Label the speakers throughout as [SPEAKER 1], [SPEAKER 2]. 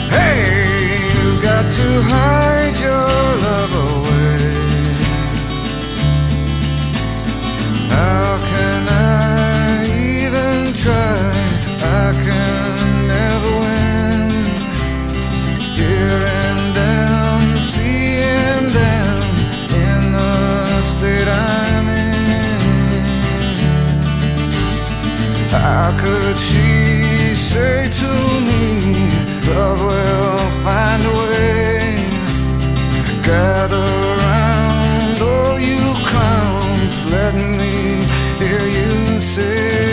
[SPEAKER 1] Hey, you've got to hide your love away. How can I even try? I can never win. Hearing them, seeing them in the state I'm in. How could she say to me, love will find a way? Gather round, all you clowns, let me hear you say.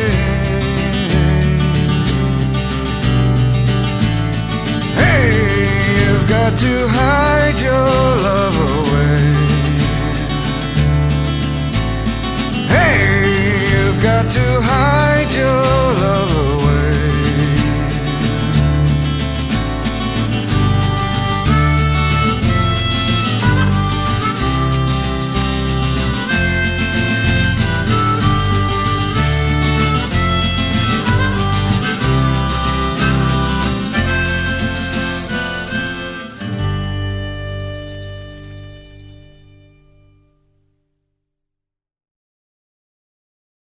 [SPEAKER 1] Hey, you've got to hide